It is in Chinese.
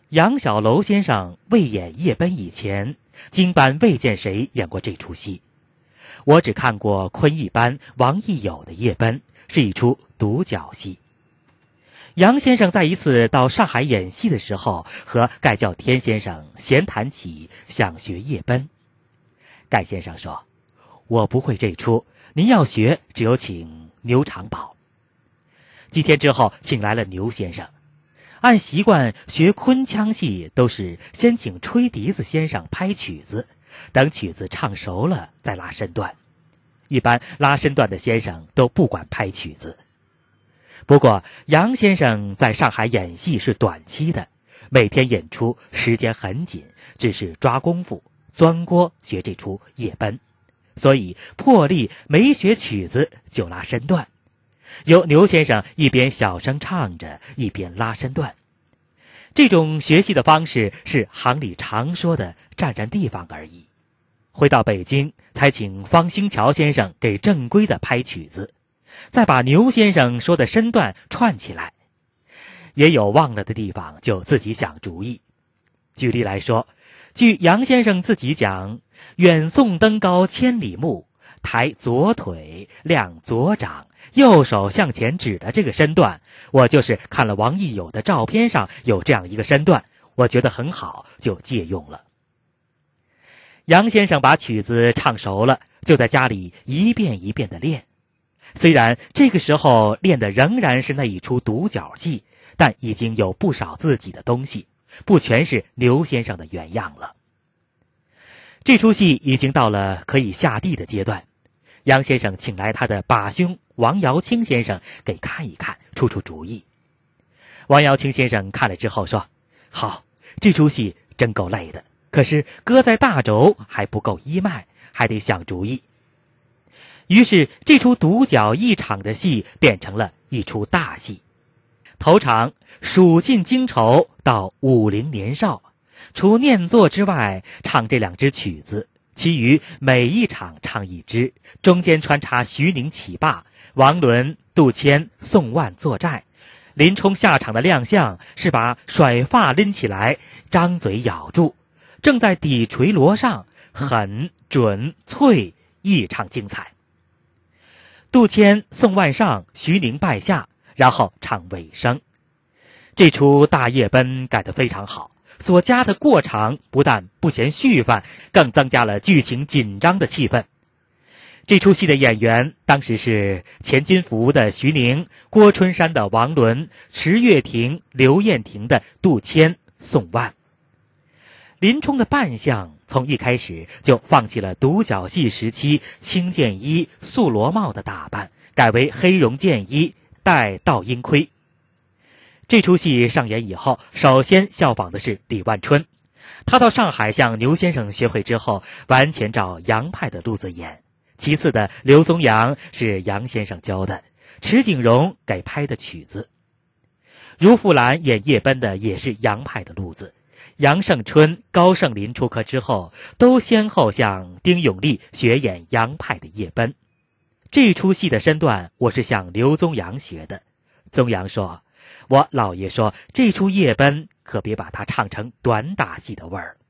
杨小楼先生未演夜奔以前，经班未见谁演过这出戏。我只看过昆艺班王义友的夜奔，是一出独角戏。杨先生在一次到上海演戏的时候，和盖叫天先生闲谈起想学夜奔。盖先生说，我不会这出，您要学只有请牛长宝。几天之后请来了牛先生，按习惯学昆腔戏都是先请吹笛子先生拍曲子，等曲子唱熟了再拉身段。一般拉身段的先生都不管拍曲子。不过杨先生在上海演戏是短期的，每天演出时间很紧，只是抓功夫钻锅学这出夜奔，所以破例没学曲子就拉身段，由牛先生一边小声唱着一边拉身段。这种学习的方式是行里常说的占占地方而已。回到北京才请方兴桥先生给正规的拍曲子，再把牛先生说的身段串起来。也有忘了的地方就自己想主意。举例来说，据杨先生自己讲，远送登高千里目，抬左腿亮左掌，右手向前指的这个身段，我就是看了王义友的照片上有这样一个身段，我觉得很好，就借用了。杨先生把曲子唱熟了，就在家里一遍一遍地练。虽然这个时候练的仍然是那一出独角戏，但已经有不少自己的东西，不全是刘先生的原样了。这出戏已经到了可以下地的阶段，杨先生请来他的把兄王瑶卿先生给看一看，出出主意。王瑶卿先生看了之后说，好，这出戏真够累的，可是搁在大轴还不够一脉，还得想主意。于是这出独角一场的戏变成了一出大戏。头场数尽经愁到50年少，除念作之外唱这2支曲子，其余每一场唱一支，中间穿插徐宁起罢，王伦、杜迁、宋万作寨。林冲下场的亮相是把甩发拎起来，张嘴咬住，正在底垂锣上，狠准脆，异常精彩。杜迁、宋万上、徐宁败下，然后唱尾声。这出大夜奔改得非常好，所加的过场不但不嫌续犯，更增加了剧情紧张的气氛。这出戏的演员当时是钱金福的徐宁、郭春山的王伦、池月亭、刘燕亭的杜迁、宋万。林冲的扮相从一开始就放弃了独角戏时期青剑衣、素罗帽的打扮，改为黑绒剑衣，戴倒鹰盔。这出戏上演以后，首先效仿的是李万春。他到上海向牛先生学会之后，完全照杨派的路子演。其次的刘宗阳是杨先生教的，池景荣给拍的曲子。如富兰演夜奔的也是杨派的路子。杨胜春、高盛林出科之后，都先后向丁永利学演杨派的夜奔。这出戏的身段我是向刘宗阳学的。宗阳说，我老爷说这出夜奔可别把它唱成短打戏的味儿。